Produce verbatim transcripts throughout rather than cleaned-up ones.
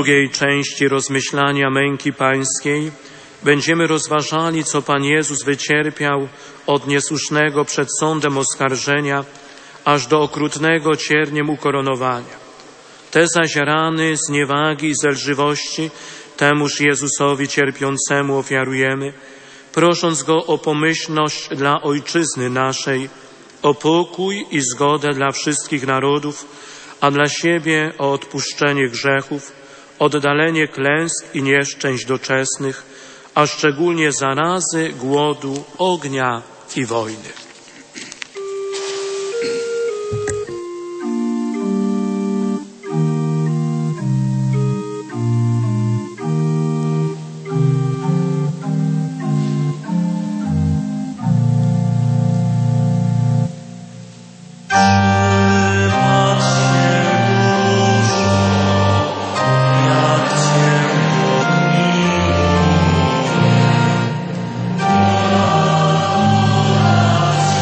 drugiej części rozmyślania męki pańskiej będziemy rozważali, co Pan Jezus wycierpiał od niesłusznego przed sądem oskarżenia, aż do okrutnego cierniem ukoronowania. Te zaś rany zniewagi i zelżywości temuż Jezusowi cierpiącemu ofiarujemy, prosząc Go o pomyślność dla Ojczyzny naszej, o pokój i zgodę dla wszystkich narodów, a dla siebie o odpuszczenie grzechów, oddalenie klęsk i nieszczęść doczesnych, a szczególnie zarazy, głodu, ognia i wojny. Amen.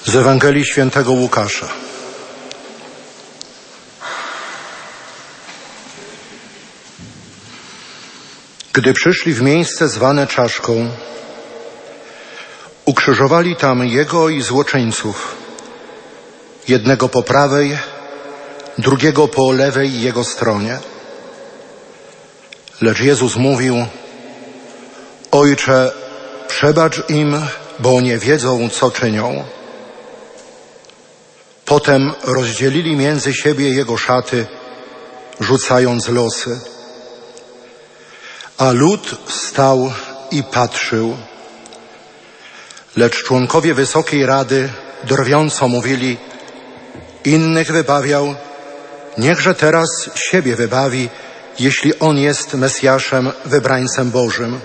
Z Ewangelii Świętego Łukasza. Gdy przyszli w miejsce zwane Czaszką, ukrzyżowali tam Jego i złoczyńców, jednego po prawej, drugiego po lewej Jego stronie. Lecz Jezus mówił: Ojcze, przebacz im, bo nie wiedzą, co czynią. Potem rozdzielili między siebie Jego szaty, rzucając losy. A lud stał i patrzył. Lecz członkowie Wysokiej Rady drwiąco mówili: innych wybawiał, niechże teraz siebie wybawi, jeśli On jest Mesjaszem, wybrańcem Bożym.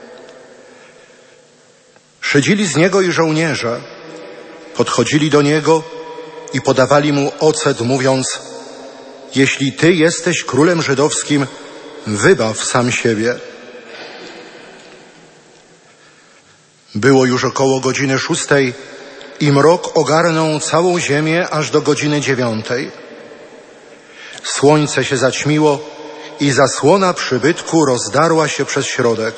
Szydzili z Niego i żołnierze. Podchodzili do Niego i podawali Mu ocet, mówiąc: jeśli Ty jesteś królem żydowskim, wybaw sam siebie. Było już około godziny szóstej i mrok ogarnął całą ziemię aż do godziny dziewiątej. Słońce się zaćmiło i zasłona przybytku rozdarła się przez środek.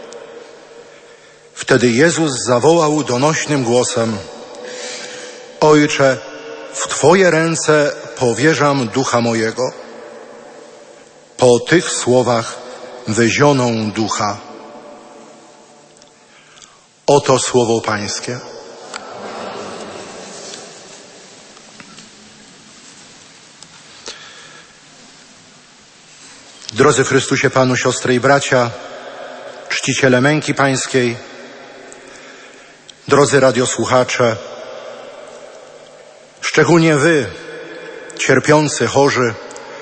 Wtedy Jezus zawołał donośnym głosem: Ojcze, w Twoje ręce powierzam ducha mojego. Po tych słowach wyzionął ducha. Oto słowo Pańskie. Drodzy w Chrystusie Panu, siostry i bracia, czciciele męki Pańskiej, drodzy radiosłuchacze, szczególnie wy, cierpiący, chorzy,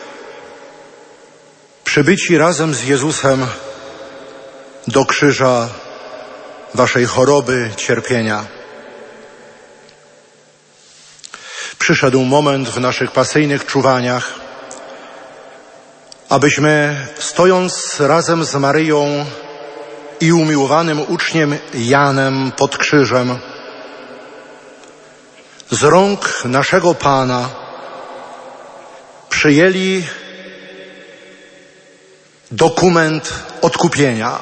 przybyci razem z Jezusem do krzyża waszej choroby, cierpienia. Przyszedł moment w naszych pasyjnych czuwaniach, abyśmy, stojąc razem z Maryją i umiłowanym uczniem Janem pod krzyżem, z rąk naszego Pana przyjęli dokument odkupienia.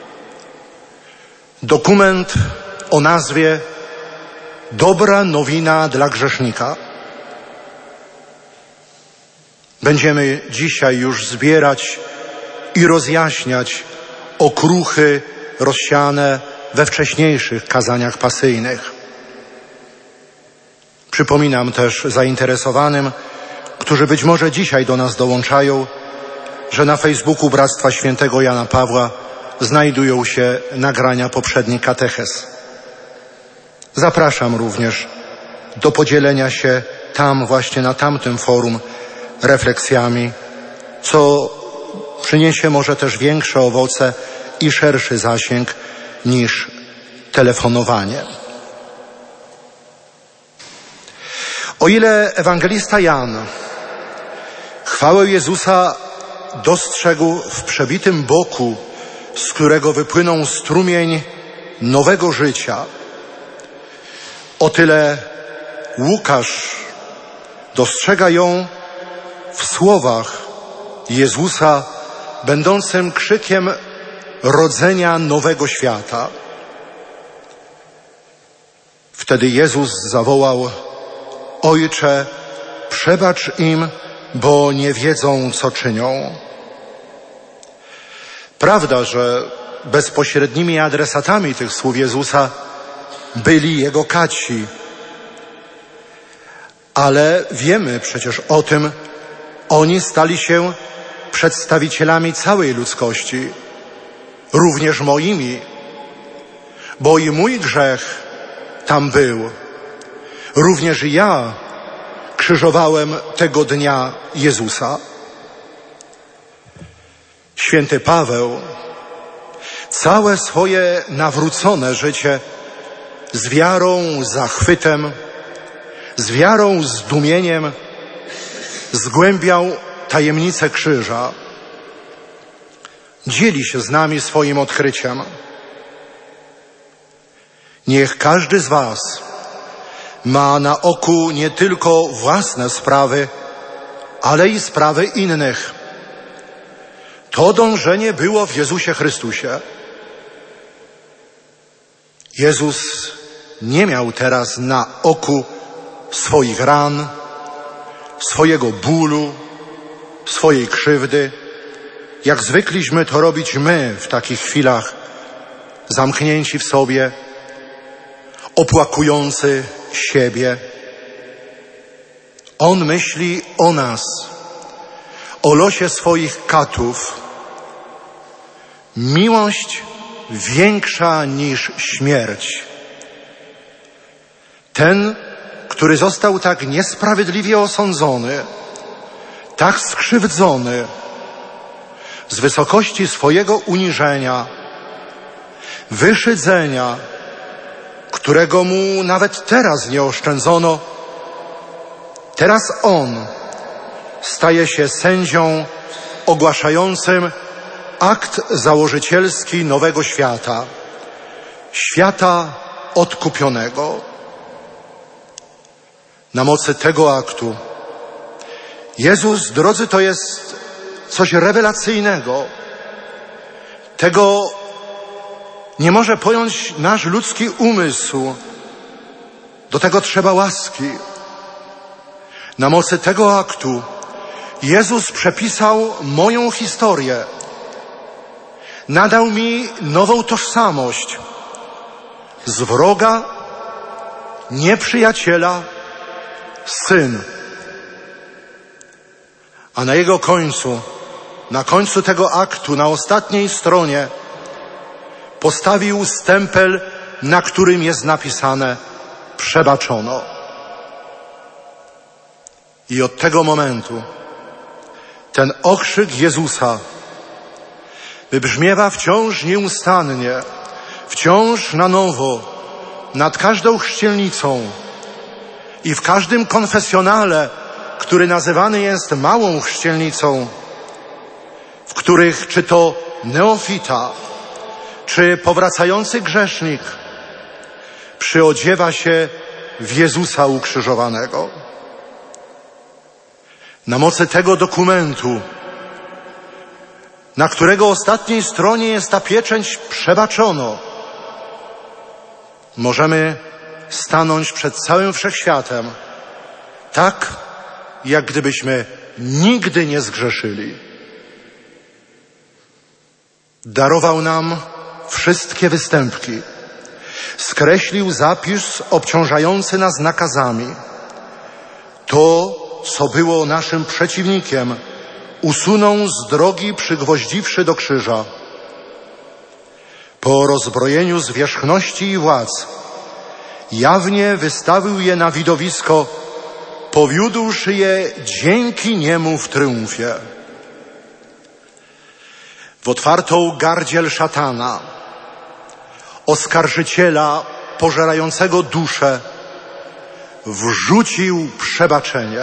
Dokument o nazwie Dobra nowina dla grzesznika. Będziemy dzisiaj już zbierać i rozjaśniać okruchy rozsiane we wcześniejszych kazaniach pasyjnych. Przypominam też zainteresowanym, którzy być może dzisiaj do nas dołączają, że na Facebooku Bractwa Świętego Jana Pawła znajdują się nagrania poprzednich katechez. Zapraszam również do podzielenia się tam, właśnie na tamtym forum, refleksjami, co przyniesie może też większe owoce i szerszy zasięg niż telefonowanie. O ile ewangelista Jan chwałę Jezusa dostrzegł w przebitym boku, z którego wypłynął strumień nowego życia, o tyle Łukasz dostrzega ją w słowach Jezusa, będącym krzykiem rodzenia nowego świata. Wtedy Jezus zawołał: Ojcze, przebacz im, bo nie wiedzą, co czynią. Prawda, że bezpośrednimi adresatami tych słów Jezusa byli Jego kaci, ale wiemy przecież o tym, oni stali się przedstawicielami całej ludzkości, również moimi, bo i mój grzech tam był. Również ja krzyżowałem tego dnia Jezusa. Święty Paweł całe swoje nawrócone życie z wiarą, zachwytem, z wiarą, zdumieniem zgłębiał tajemnicę krzyża. Dzieli się z nami swoim odkryciem. Niech każdy z was ma na oku nie tylko własne sprawy, ale i sprawy innych. To dążenie było w Jezusie Chrystusie. Jezus nie miał teraz na oku swoich ran, swojego bólu, swojej krzywdy, jak zwykliśmy to robić my w takich chwilach, zamknięci w sobie, opłakujący siebie. On myśli o nas, o losie swoich katów. Miłość większa niż śmierć. Ten, który został tak niesprawiedliwie osądzony, tak skrzywdzony, z wysokości swojego uniżenia, wyszydzenia, którego mu nawet teraz nie oszczędzono, teraz on staje się sędzią ogłaszającym akt założycielski nowego świata, świata odkupionego. Na mocy tego aktu Jezus, drodzy, to jest coś rewelacyjnego. Tego nie może pojąć nasz ludzki umysł. Do tego trzeba łaski. Na mocy tego aktu Jezus przepisał moją historię. Nadał mi nową tożsamość. Z wroga, nieprzyjaciela, syn. A na jego końcu, na końcu tego aktu, na ostatniej stronie postawił stempel, na którym jest napisane: przebaczono. I od tego momentu ten okrzyk Jezusa wybrzmiewa wciąż nieustannie, wciąż na nowo, nad każdą chrzcielnicą i w każdym konfesjonale, który nazywany jest małą chrzcielnicą, w których czy to neofita, czy powracający grzesznik przyodziewa się w Jezusa ukrzyżowanego. Na mocy tego dokumentu, na którego ostatniej stronie jest ta pieczęć przebaczono, możemy stanąć przed całym wszechświatem tak, jak gdybyśmy nigdy nie zgrzeszyli. Darował nam wszystkie występki. Skreślił zapis obciążający nas nakazami. To, co było naszym przeciwnikiem, usunął z drogi, przygwoździwszy do krzyża. Po rozbrojeniu zwierzchności i władz jawnie wystawił je na widowisko, powiódłszy je dzięki niemu w triumfie. W otwartą gardziel szatana, oskarżyciela pożerającego duszę, wrzucił przebaczenie.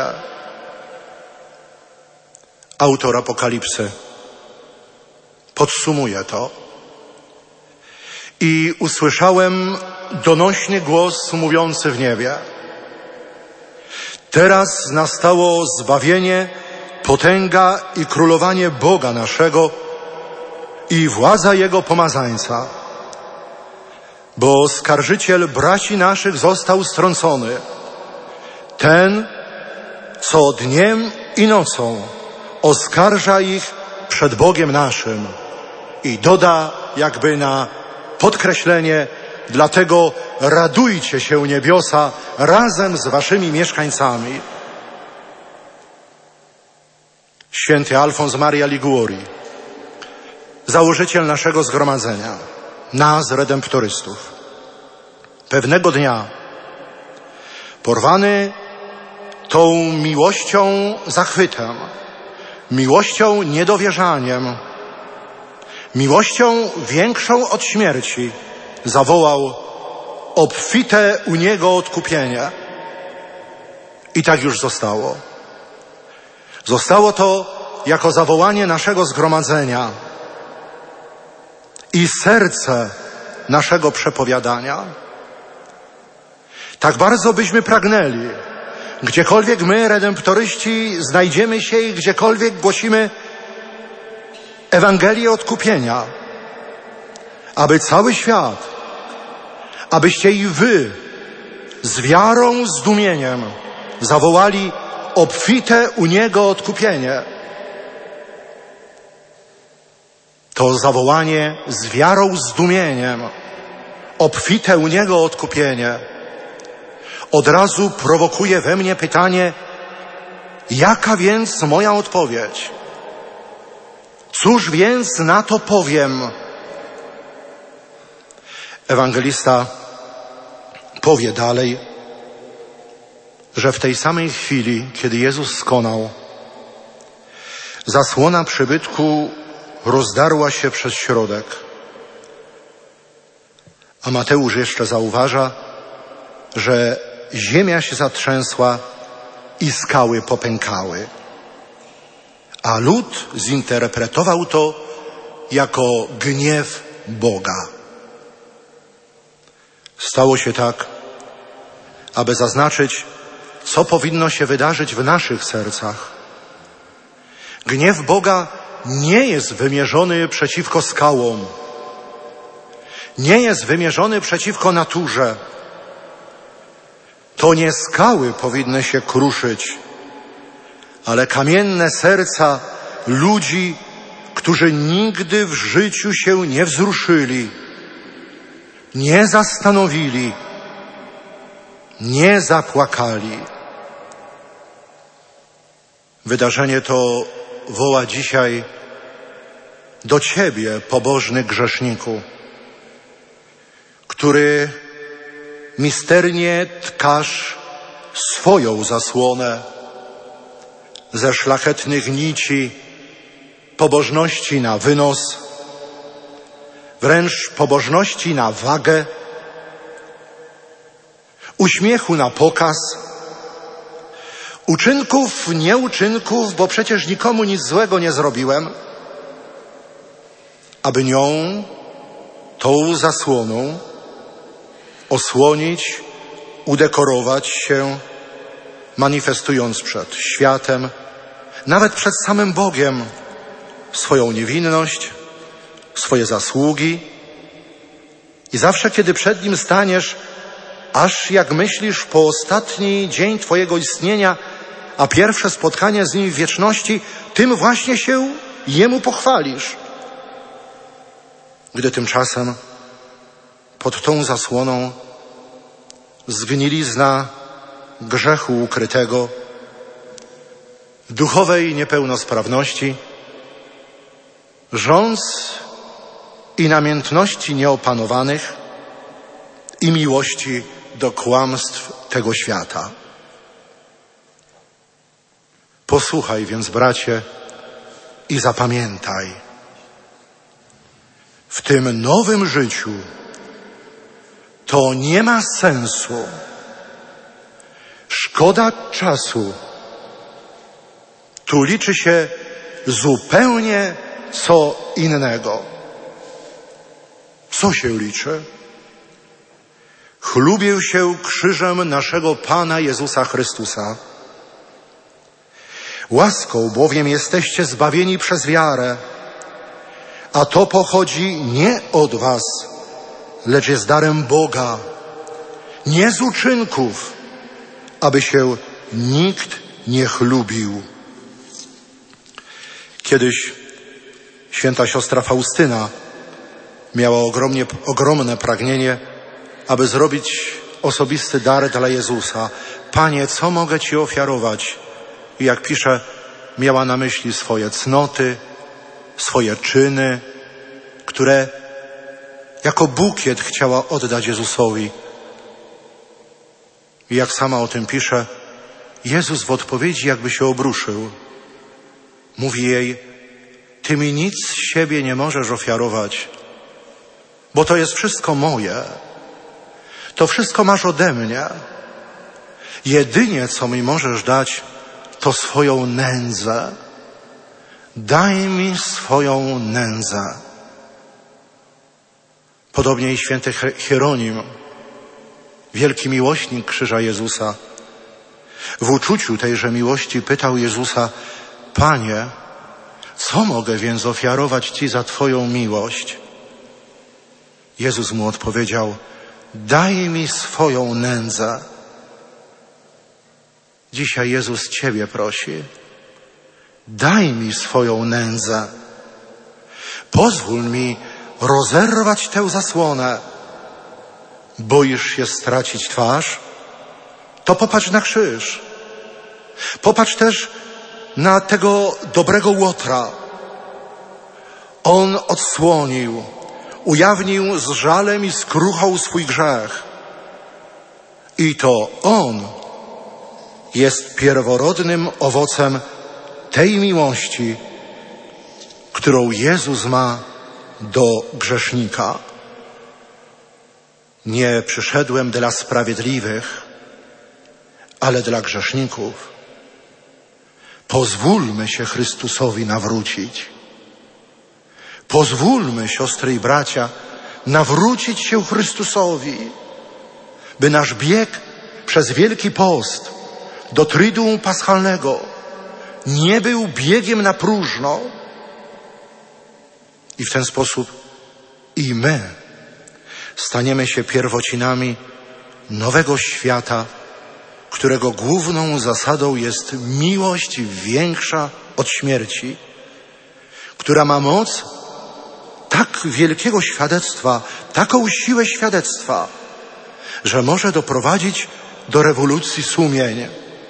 Autor Apokalipsy podsumuje to. I usłyszałem donośny głos mówiący w niebie: teraz nastało zbawienie, potęga i królowanie Boga naszego i władza Jego pomazańca. Bo oskarżyciel braci naszych został strącony. Ten, co dniem i nocą oskarża ich przed Bogiem naszym. I doda jakby na podkreślenie: dlatego radujcie się, niebiosa, razem z waszymi mieszkańcami. Święty Alfons Maria Liguori, założyciel naszego zgromadzenia, nas, redemptorystów, pewnego dnia, porwany tą miłością zachwytem, miłością niedowierzaniem, miłością większą od śmierci, zawołał: obfite u Niego odkupienie. I tak już zostało. Zostało to jako zawołanie naszego zgromadzenia i serce naszego przepowiadania. Tak bardzo byśmy pragnęli, gdziekolwiek my, redemptoryści, znajdziemy się i gdziekolwiek głosimy Ewangelię odkupienia, aby cały świat, abyście i wy z wiarą, zdumieniem zawołali obfite u Niego odkupienie. To zawołanie z wiarą, zdumieniem, obfite u Niego odkupienie, od razu prowokuje we mnie pytanie, jaka więc moja odpowiedź? Cóż więc na to powiem? Ewangelista powie dalej, że w tej samej chwili, kiedy Jezus skonał, zasłona przybytku rozdarła się przez środek. A Mateusz jeszcze zauważa, że ziemia się zatrzęsła i skały popękały. A lud zinterpretował to jako gniew Boga. Stało się tak, aby zaznaczyć, co powinno się wydarzyć w naszych sercach. Gniew Boga nie jest wymierzony przeciwko skałom, nie jest wymierzony przeciwko naturze. To nie skały powinny się kruszyć, ale kamienne serca ludzi, którzy nigdy w życiu się nie wzruszyli, nie zastanowili, nie zapłakali. Wydarzenie to woła dzisiaj do Ciebie, pobożny grzeszniku, który misternie tkasz swoją zasłonę ze szlachetnych nici pobożności na wynos, wręcz pobożności na wagę, uśmiechu na pokaz, uczynków, nieuczynków, bo przecież nikomu nic złego nie zrobiłem, aby nią, tą zasłoną osłonić, udekorować się, manifestując przed światem, nawet przed samym Bogiem, swoją niewinność, swoje zasługi. I zawsze, kiedy przed Nim staniesz, aż jak myślisz po ostatni dzień Twojego istnienia, a pierwsze spotkanie z Nim w wieczności, tym właśnie się Jemu pochwalisz. Gdy tymczasem pod tą zasłoną zgnilizna grzechu ukrytego, duchowej niepełnosprawności, żądz i namiętności nieopanowanych i miłości do kłamstw tego świata. Posłuchaj więc, bracie, i zapamiętaj. W tym nowym życiu to nie ma sensu. Szkoda czasu. Tu liczy się zupełnie co innego. Co się liczy? Chlubię się krzyżem naszego Pana Jezusa Chrystusa. Łaską bowiem jesteście zbawieni przez wiarę, a to pochodzi nie od was, lecz jest darem Boga, nie z uczynków, aby się nikt nie chlubił. Kiedyś święta siostra Faustyna miała ogromnie, ogromne pragnienie, aby zrobić osobisty dar dla Jezusa. Panie, co mogę Ci ofiarować? I jak pisze, miała na myśli swoje cnoty, swoje czyny, które jako bukiet chciała oddać Jezusowi. I jak sama o tym pisze, Jezus w odpowiedzi jakby się obruszył. Mówi jej, Ty mi nic z siebie nie możesz ofiarować, bo to jest wszystko moje. To wszystko masz ode mnie. Jedynie, co mi możesz dać, to swoją nędzę. Daj mi swoją wielki miłośnik krzyża Jezusa, w uczuciu tejże miłości pytał Jezusa: Panie, co mogę więc ofiarować Ci za Twoją miłość? Jezus mu odpowiedział: daj mi swoją nędzę. Dzisiaj Jezus Ciebie prosi: daj mi swoją nędzę. Pozwól mi rozerwać tę zasłonę. Boisz się stracić twarz? To popatrz na krzyż. Popatrz też na tego dobrego Łotra. On odsłonił, ujawnił z żalem i skruchą swój grzech. I to On jest pierworodnym owocem tej miłości, którą Jezus ma do grzesznika. Nie przyszedłem dla sprawiedliwych, ale dla grzeszników. Pozwólmy się Chrystusowi nawrócić. Pozwólmy, siostry i bracia, nawrócić się Chrystusowi, by nasz bieg przez Wielki Post do Triduum Paschalnego nie był biegiem na próżno. I w ten sposób i my staniemy się pierwocinami nowego świata, którego główną zasadą jest miłość większa od śmierci, która ma moc tak wielkiego świadectwa, taką siłę świadectwa, że może doprowadzić do rewolucji sumień.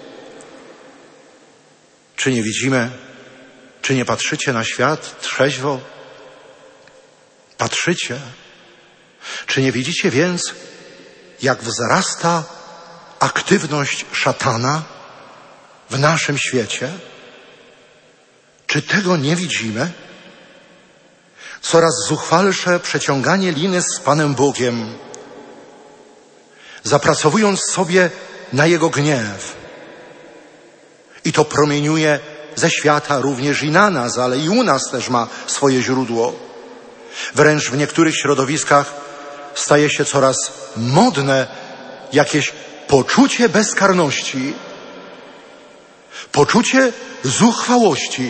Czy nie widzimy, czy nie patrzycie na świat trzeźwo? Patrzycie. Czy nie widzicie więc, jak wzrasta aktywność szatana w naszym świecie? Czy tego nie widzimy? Coraz zuchwalsze przeciąganie liny z Panem Bogiem, zapracowując sobie na Jego gniew. I to promieniuje ze świata również i na nas, ale i u nas też ma swoje źródło. Wręcz w niektórych środowiskach staje się coraz modne jakieś poczucie bezkarności, poczucie zuchwałości.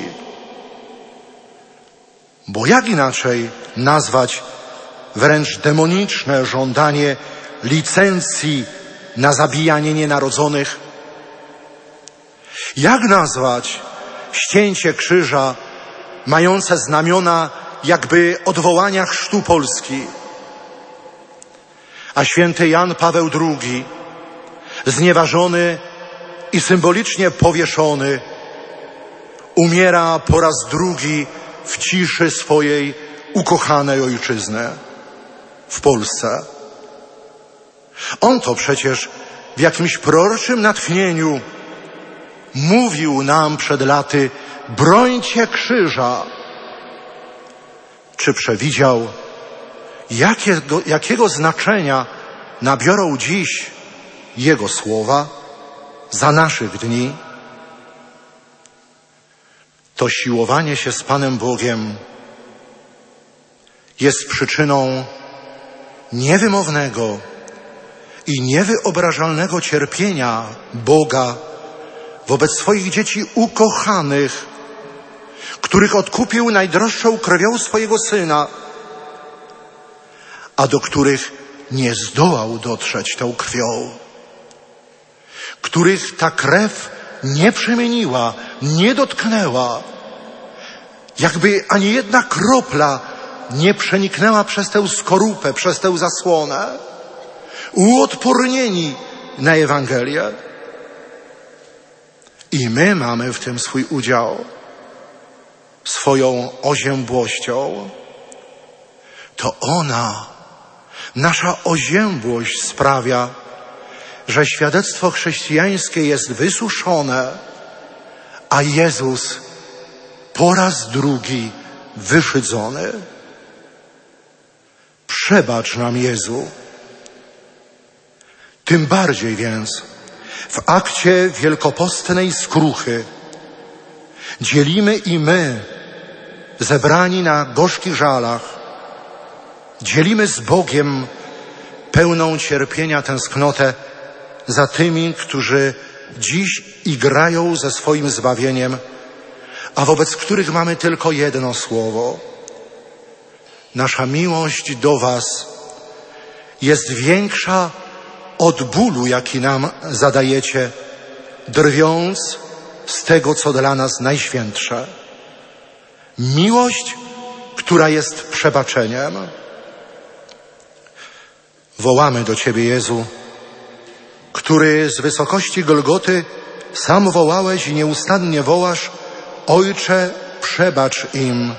Bo jak inaczej nazwać wręcz demoniczne żądanie licencji na zabijanie nienarodzonych? Jak nazwać ścięcie krzyża mające znamiona jakby odwołania chrztu Polski? A święty Jan Paweł drugi, znieważony i symbolicznie powieszony, umiera po raz drugi w ciszy swojej ukochanej ojczyzny, w Polsce. On to przecież w jakimś proroczym natchnieniu mówił nam przed laty: brońcie krzyża. Czy przewidział, jakiego, jakiego znaczenia nabiorą dziś Jego słowa za naszych dni? To siłowanie się z Panem Bogiem jest przyczyną niewymownego i niewyobrażalnego cierpienia Boga wobec swoich dzieci ukochanych, których odkupił najdroższą krwią swojego Syna, a do których nie zdołał dotrzeć tą krwią, których ta krew nie przemieniła, nie dotknęła, jakby ani jedna kropla nie przeniknęła przez tę skorupę, przez tę zasłonę, uodpornieni na Ewangelię. I my mamy w tym swój udział, swoją oziębłością. To ona, nasza oziębłość sprawia, że świadectwo chrześcijańskie jest wysuszone, a Jezus po raz drugi wyszydzony. Przebacz nam, Jezu. Tym bardziej więc w akcie wielkopostnej skruchy dzielimy i my, zebrani na gorzkich żalach, dzielimy z Bogiem pełną cierpienia tęsknotę za tymi, którzy dziś igrają ze swoim zbawieniem, a wobec których mamy tylko jedno słowo. Nasza miłość do Was jest większa od bólu, jaki nam zadajecie, drwiąc z tego, co dla nas najświętsze. Miłość, która jest przebaczeniem. Wołamy do Ciebie, Jezu, który z wysokości Golgoty sam wołałeś i nieustannie wołasz: Ojcze, przebacz im.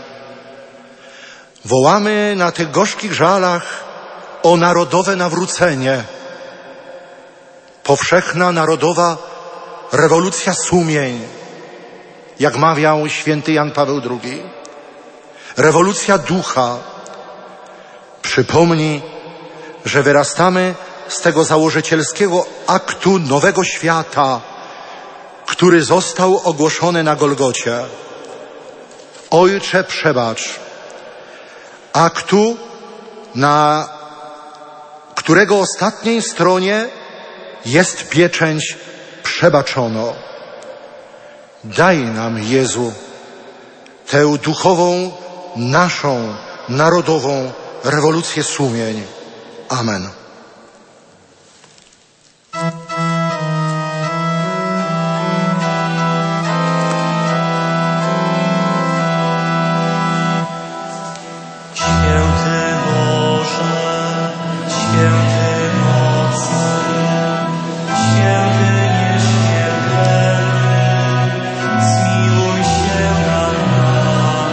Wołamy na tych gorzkich żalach o narodowe nawrócenie. Powszechna narodowa rewolucja sumień, jak mawiał święty Jan Paweł drugi. Rewolucja ducha. Przypomnij, że wyrastamy z tego założycielskiego aktu nowego świata, który został ogłoszony na Golgocie. Ojcze, przebacz. Aktu, na którego ostatniej stronie jest pieczęć przebaczono. Daj nam, Jezu, tę duchową, naszą, narodową rewolucję sumień. Amen.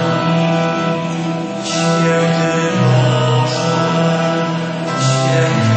Święty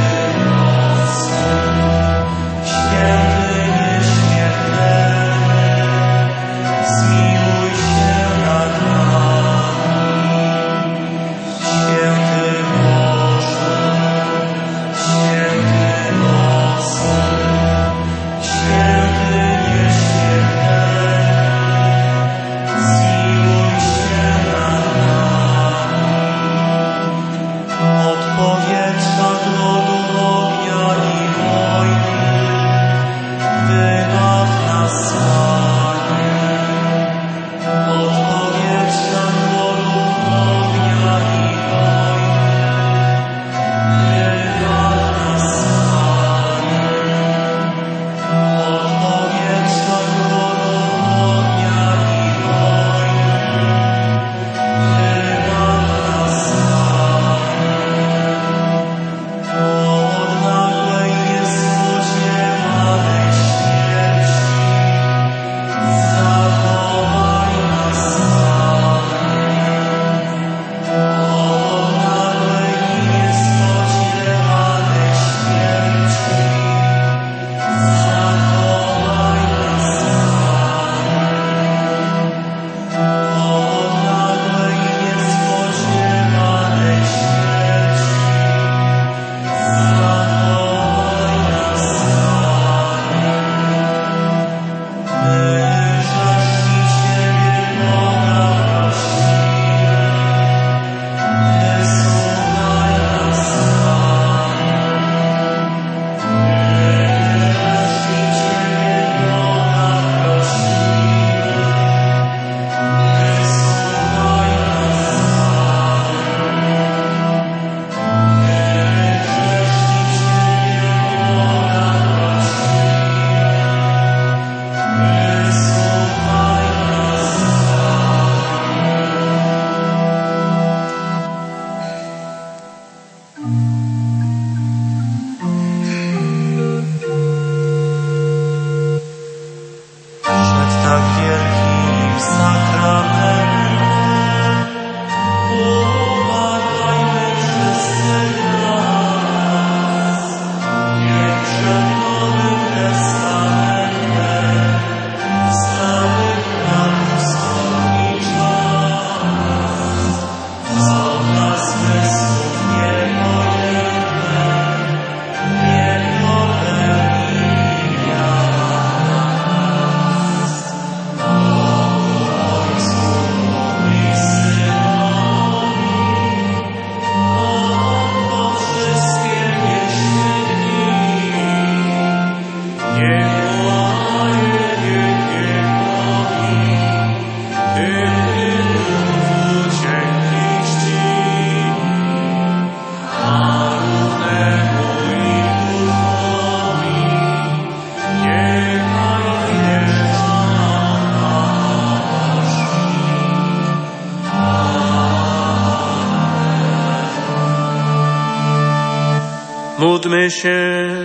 Módlmy się.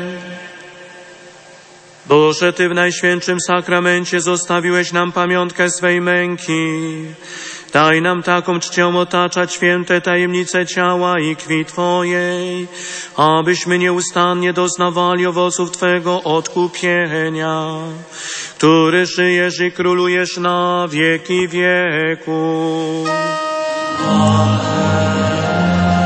Boże, Ty w Najświętszym Sakramencie zostawiłeś nam pamiątkę swej męki. Daj nam taką czcią otaczać święte tajemnice ciała i krwi Twojej, abyśmy nieustannie doznawali owoców Twego odkupienia, który żyjesz i królujesz na wieki wieków. Amen.